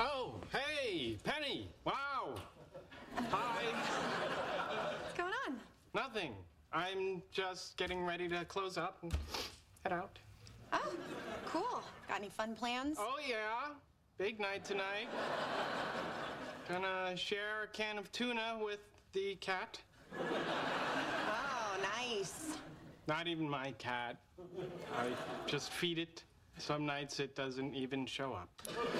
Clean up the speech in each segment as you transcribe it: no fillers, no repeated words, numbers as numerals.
Oh, hey, Penny. Wow. Hi. What's going on? Nothing. I'm just getting ready to close up and head out. Oh, cool. Got any fun plans? Oh, yeah. Big night tonight. Gonna share a can of tuna with the cat. Oh, nice. Not even my cat. I just feed it. Some nights it doesn't even show up.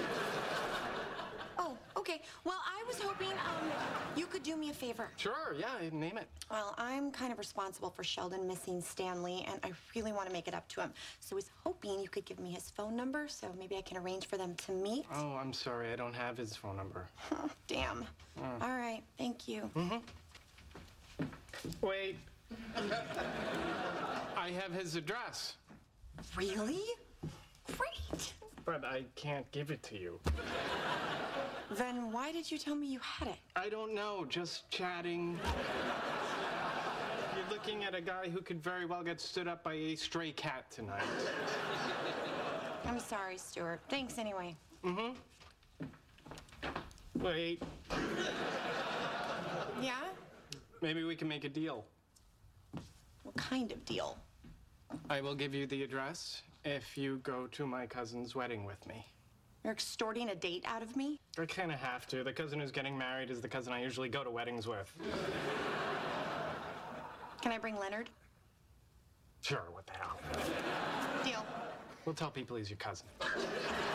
Oh, okay. Well, I was hoping you could do me a favor. Sure, yeah, name it. Well, I'm kind of responsible for Sheldon missing Stanley, and I really want to make it up to him. So I was hoping you could give me his phone number so maybe I can arrange for them to meet. Oh, I'm sorry, I don't have his phone number. Oh, damn. All right, thank you. Wait. I have his address, Really? Great. but I can't give it to you. Then why did you tell me you had it? I don't know, just chatting. You're looking at a guy who could very well get stood up by a stray cat tonight. I'm sorry, Stuart. Thanks anyway. Wait, Yeah? maybe we can make a deal. What kind of deal? I will give you the address if you go to my cousin's wedding with me. You're extorting a date out of me? I kind of have to. The cousin who's getting married is the cousin I usually go to weddings with. Can I bring Leonard? Sure, what the hell. Deal. We'll tell people he's your cousin.